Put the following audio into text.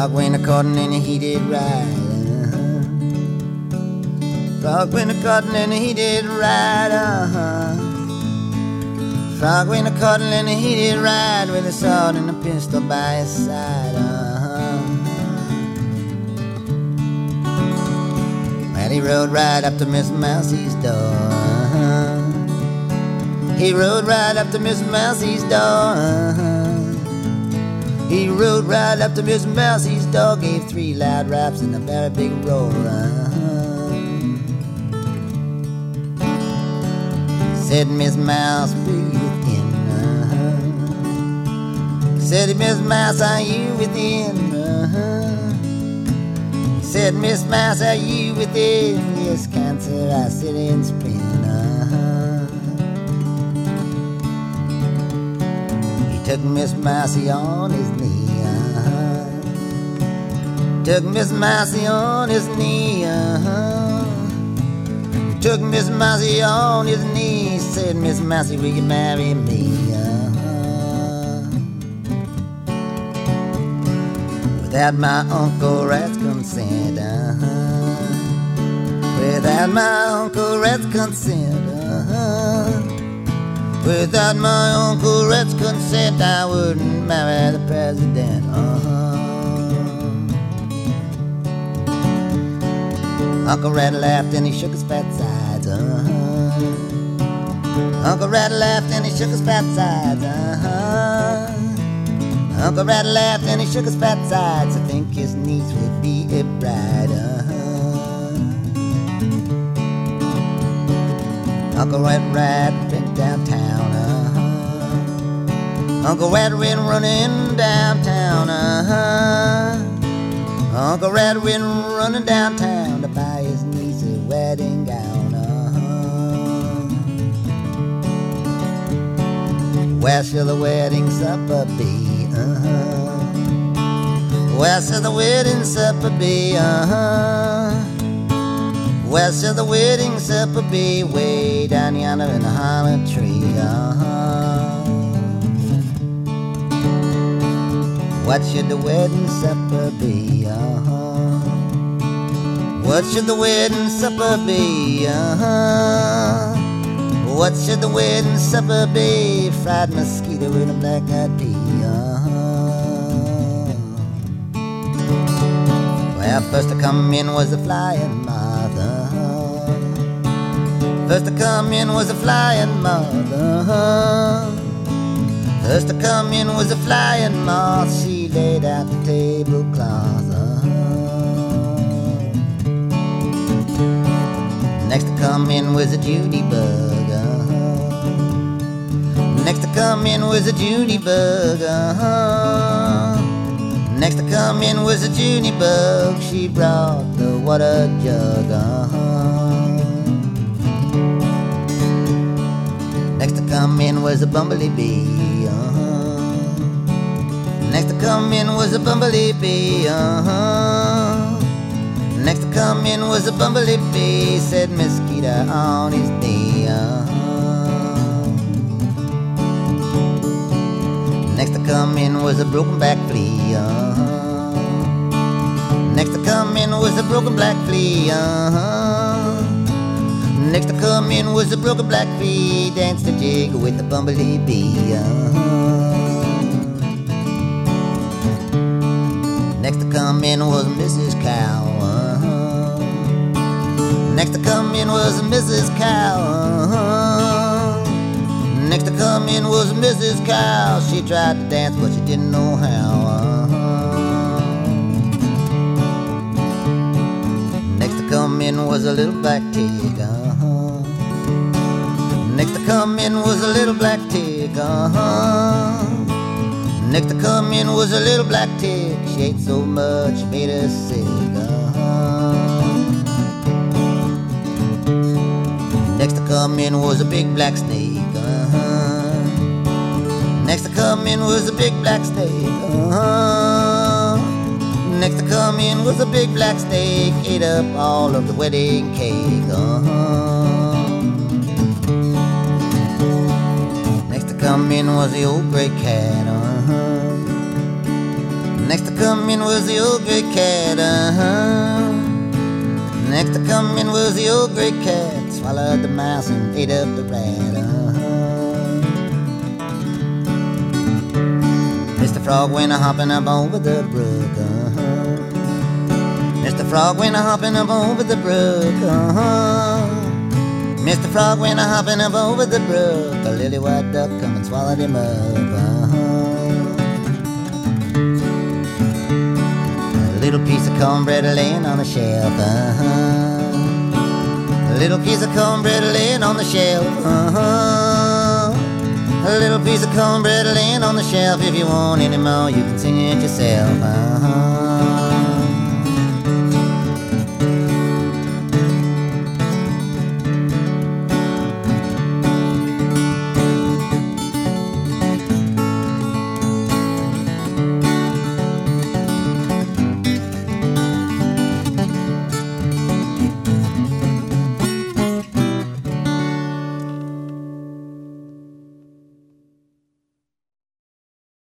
Frog went a-courting and he did right. Frog went a-courting and he did right. Frog went a-courting and he did right with a sword and a pistol by his side. And he rode right up to Miss Mousie's door. He rode right up to Miss Mousie's door. He rode right up to Miss Mousie's door, gave 3 loud raps and a very big roll. Said Miss Mouse, breathe within. Said Miss Mouse, are you within? Said Miss Mouse, are you within? Yes, Cancer, I sit in spring. Took Miss Mousy on his knee. Took Miss Mousy on his knee. Took Miss Mousy on his knee. Said, Miss Mousy, will you marry me? Without my Uncle Rat's consent. Without my Uncle Rat's consent. Without my Uncle Rat's consent, I wouldn't marry the president. Uncle Rat laughed and he shook his fat sides. Uncle Rat laughed and he shook his fat sides. Uncle Rat laughed and he shook his fat sides. I think his niece would be a bride. Uncle Rat went downtown. Uncle Rat went running downtown. Uncle Rat went running downtown to buy his niece a wedding gown. Where shall the wedding supper be? Where shall the wedding supper be? Where shall the wedding supper be? Way down yonder in the hollow tree. What should the wedding supper be? What should the wedding supper be? What should the wedding supper be? Fried mosquito with a black-eyed pea. Well, first to come in was the flying mother. First to come in was a flying mother. First to come in was a flying moth. She laid out the tablecloth. Next to come in was a Judy bug. Next to come in was a Judy bug. Next to come in was a Judy bug. She brought the water jug. Next to come in was a bumblebee bee. Next to come in was a bumblebee bee. Next to come in was a bumblebee bee. Said mosquito on his knee. Next to come in was a broken black flea. Next to come in was a broken black flea. Next to come in was a broken black flea. Danced a jig with the bumblebee bee. Next to come in was Mrs. Cow. Next to come in was Mrs. Cow. Next to come in was Mrs. Cow. She tried to dance but she didn't know how. Next to come in was a little black pig. Next to come in was a little black pig. Next to come in was a little black pig. She ate so much she made her sick. Next to come in was a big black snake. Next to come in was a big black snake. Next to come in was a big black snake. Ate up all of the wedding cake. Next to come in was the old gray cat. Next to come in was the old gray cat, Next to come in was the old gray cat, swallowed the mouse and ate up the rat, Mr. Frog went a-hopping up over the brook, Mr. Frog went a-hopping up over the brook, Mr. Frog went a-hopping up over the brook. A lily white duck come and swallowed him up, A little piece of cornbread laying on the shelf, A little piece of cornbread laying on the shelf, A little piece of cornbread laying on the shelf. If you want any more, you can sing it yourself,